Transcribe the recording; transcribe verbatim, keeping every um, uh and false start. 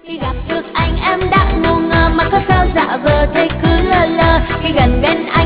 Khi gặp được anh em đã ngu ngơ mà có sao giả vờ thấy cứ lơ lơ, khi gần bên anh